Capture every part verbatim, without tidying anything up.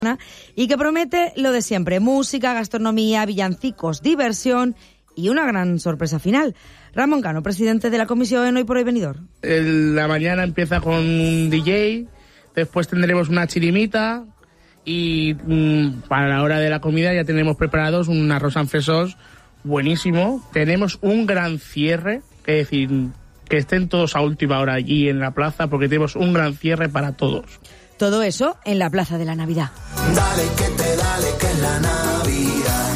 y que promete lo de siempre: música, gastronomía, villancicos, diversión y una gran sorpresa final. Ramón Cano, presidente de la comisión Hoy por Hoy Benidorm. La mañana empieza con un D J, después tendremos una chirimita y mmm, para la hora de la comida ya tenemos preparados un arroz anfesos buenísimo. Tenemos un gran cierre, es decir, que estén todos a última hora allí en la plaza porque tenemos un gran cierre para todos. Todo eso en la Plaza de la Navidad. Dale que te dale que es la Navidad.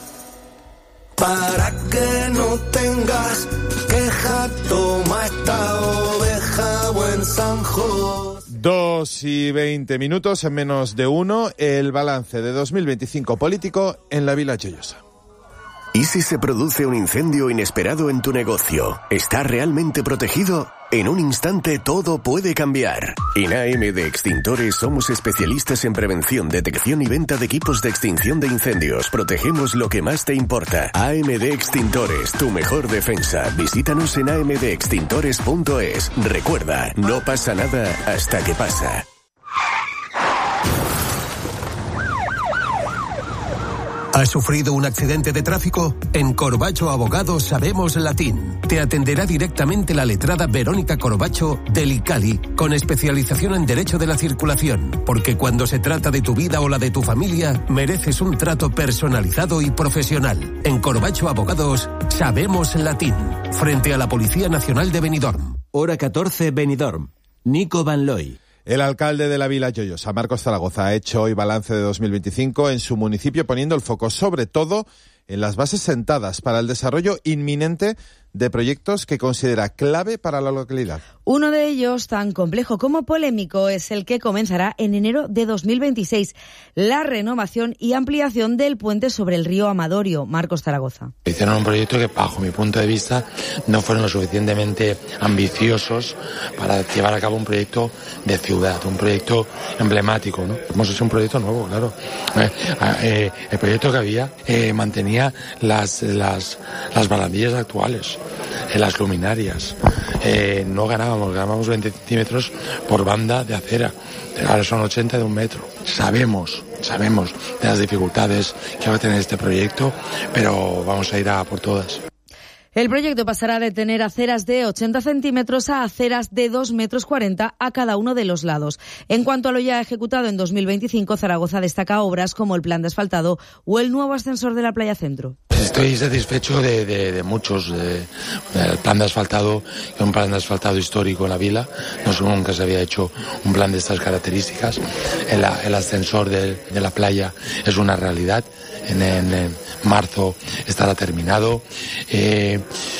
Para que no tengas queja, toma esta oveja, buen Sanjo. Dos y veinte minutos, en menos de uno, el balance de dos mil veinticinco político en la Vila Joyosa. ¿Y si se produce un incendio inesperado en tu negocio? ¿Está realmente protegido? En un instante todo puede cambiar. En A M D Extintores somos especialistas en prevención, detección y venta de equipos de extinción de incendios. Protegemos lo que más te importa. A M D Extintores, tu mejor defensa. Visítanos en a m d extintores punto es. Recuerda, no pasa nada hasta que pasa. ¿Has sufrido un accidente de tráfico? En Corbacho Abogados sabemos latín. Te atenderá directamente la letrada Verónica Corbacho del ICALI, con especialización en Derecho de la Circulación, porque cuando se trata de tu vida o la de tu familia, mereces un trato personalizado y profesional. En Corbacho Abogados sabemos latín, frente a la Policía Nacional de Benidorm. Hora catorce, Benidorm. Nico Van Looy. El alcalde de la Vila Joyosa, Marcos Zaragoza, ha hecho hoy balance de dos mil veinticinco en su municipio, poniendo el foco sobre todo en las bases sentadas para el desarrollo inminente de proyectos que considera clave para la localidad. Uno de ellos, tan complejo como polémico, es el que comenzará en enero de dos mil veintiséis, la renovación y ampliación del puente sobre el río Amadorio. Marcos Zaragoza. Hicieron un proyecto que, bajo mi punto de vista, no fueron lo suficientemente ambiciosos para llevar a cabo un proyecto de ciudad, un proyecto emblemático, ¿no? Hemos hecho un proyecto nuevo, claro. Eh, eh, el proyecto que había eh, mantenía las, las, las barandillas actuales, eh, las luminarias. Eh, no ganábamos, ganábamos veinte centímetros por banda de acera. Ahora son ochenta de un metro. Sabemos, sabemos de las dificultades que va a tener este proyecto, pero vamos a ir a por todas. El proyecto pasará de tener aceras de ochenta centímetros a aceras de dos metros cuarenta a cada uno de los lados. En cuanto a lo ya ejecutado en dos mil veinticinco, Zaragoza destaca obras como el plan de asfaltado o el nuevo ascensor de la Playa Centro. Estoy satisfecho de, de, de muchos, de, del plan de asfaltado, un plan de asfaltado histórico en la vila. No sé, nunca se había hecho un plan de estas características. El, el ascensor de, de la playa es una realidad. En, en, en marzo estará terminado. Eh,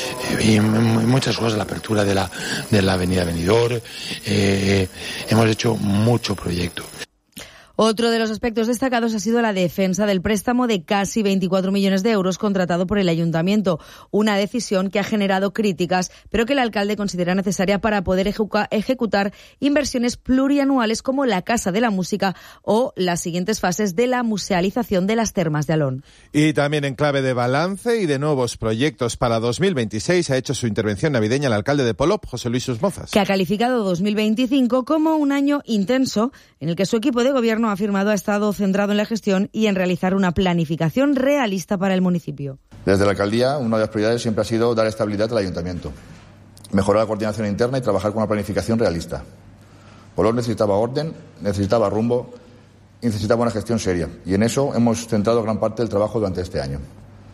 y muchas cosas, la apertura de la, de la avenida Benidorm. Eh, hemos hecho mucho proyecto. Otro de los aspectos destacados ha sido la defensa del préstamo de casi veinticuatro millones de euros contratado por el ayuntamiento, una decisión que ha generado críticas, pero que el alcalde considera necesaria para poder ejecu- ejecutar inversiones plurianuales como la Casa de la Música o las siguientes fases de la musealización de las termas de Alón. Y también en clave de balance y de nuevos proyectos para dos mil veintiséis ha hecho su intervención navideña el alcalde de Polop, José Luis Susmozas, que ha calificado dos mil veinticinco como un año intenso en el que su equipo de gobierno ha afirmado ha estado centrado en la gestión y en realizar una planificación realista para el municipio. Desde la alcaldía, una de las prioridades siempre ha sido dar estabilidad al ayuntamiento, mejorar la coordinación interna y trabajar con una planificación realista. Polop necesitaba orden, necesitaba rumbo y necesitaba una gestión seria, y en eso hemos centrado gran parte del trabajo durante este año.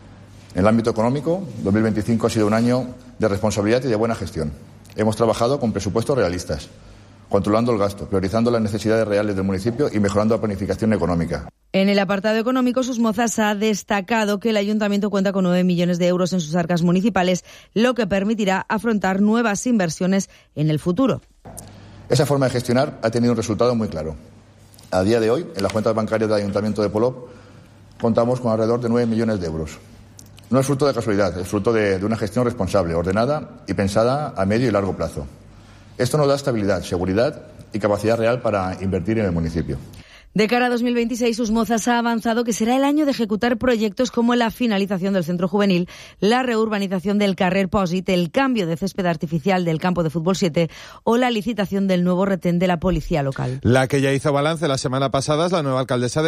En el ámbito económico, dos mil veinticinco ha sido un año de responsabilidad y de buena gestión. Hemos trabajado con presupuestos realistas, controlando el gasto, priorizando las necesidades reales del municipio y mejorando la planificación económica. En el apartado económico, Susmozas ha destacado que el ayuntamiento cuenta con nueve millones de euros en sus arcas municipales, lo que permitirá afrontar nuevas inversiones en el futuro. Esa forma de gestionar ha tenido un resultado muy claro. A día de hoy, en las cuentas bancarias del Ayuntamiento de Polop, contamos con alrededor de nueve millones de euros. No es fruto de casualidad, es fruto de, de una gestión responsable, ordenada y pensada a medio y largo plazo. Esto nos da estabilidad, seguridad y capacidad real para invertir en el municipio. De cara a dos mil veintiséis, Susmozas ha avanzado que será el año de ejecutar proyectos como la finalización del centro juvenil, la reurbanización del Carrer Pòsit, el cambio de césped artificial del campo de fútbol siete o la licitación del nuevo retén de la policía local. La que ya hizo balance la semana pasada es la nueva alcaldesa de